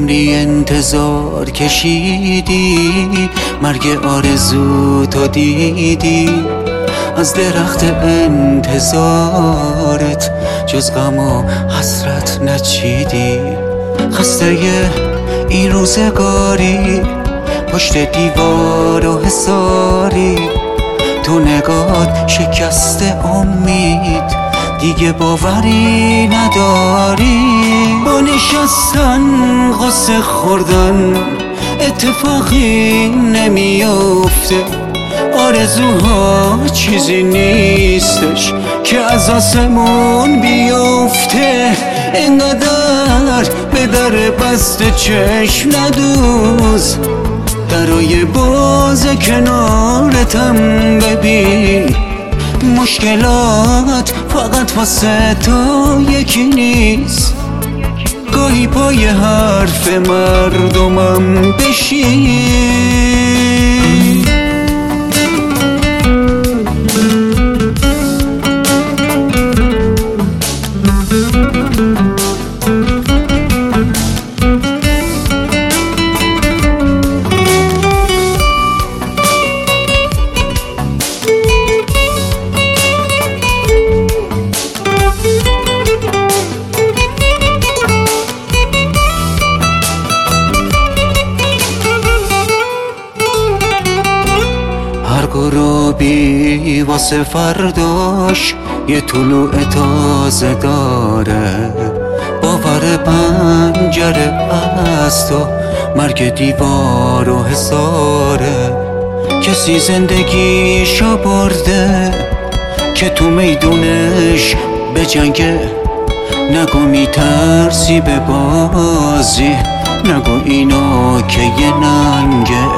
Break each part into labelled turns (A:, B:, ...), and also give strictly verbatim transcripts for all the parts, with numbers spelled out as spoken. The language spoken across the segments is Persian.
A: عمری انتظار کشیدی، مرگ آرزو تو دیدی، از درخت انتظارت جز غم و حسرت نچیدی. خسته این روزگاری، پشت دیوار و حصاری، تو نگات شکست امید، دیگه باوری نداری. با نشستن قصه خوردن اتفاقی نمیافته، آرزوها چیزی نیستش که از آسمون بیفته. اینقدر به در بسته چشم ندوز، درای باز کنارتم ببین. مشکلات فقط واسه تو یکی نیست، گاهی پای حرف مردمم بشین. هر غروبی واسه فرداش یه طلوع تازه داره، باور پنجره از تو مرگ دیوار و حصاره. کسی زندگیشو برده که تو میدونش به جنگه، نگو میترسی به بازی، نگو اینو که یه ننگه.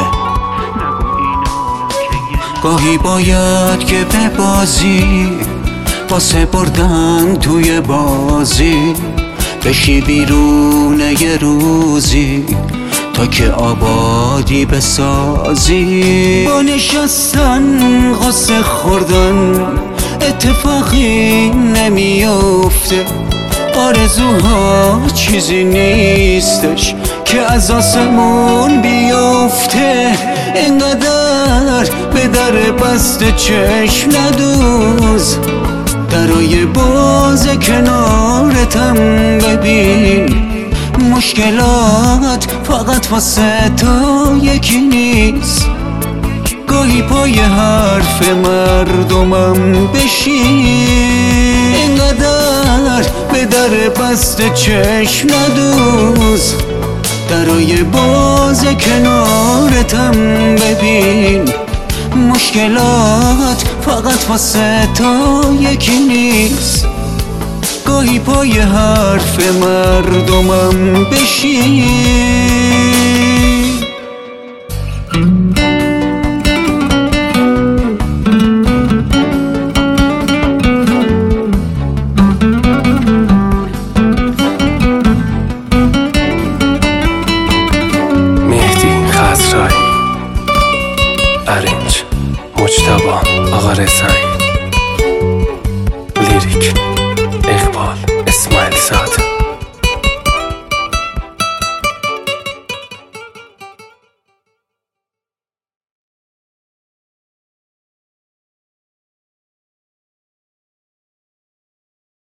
A: گاهی باید که به بازی واسه بردن توی بازی، بشی بیرون یه روزی تا که آبادی بسازی. با نشستن قصه خوردن اتفاقی نمیافته، آرزوها چیزی نیستش که از آسمون بیفته. اینقدر به در بسته چشم ندوز، درای باز کنارتم ببین. مشکلات فقط واسه تو یکی نیست، گاهی پای حرف مردمم بشین. اینقدر به در بسته چشم ندوز، درای باز کنارتم ببین. مشکلات فقط واسه تو یکی نیست، گاهی پای حرف مردمم بشین.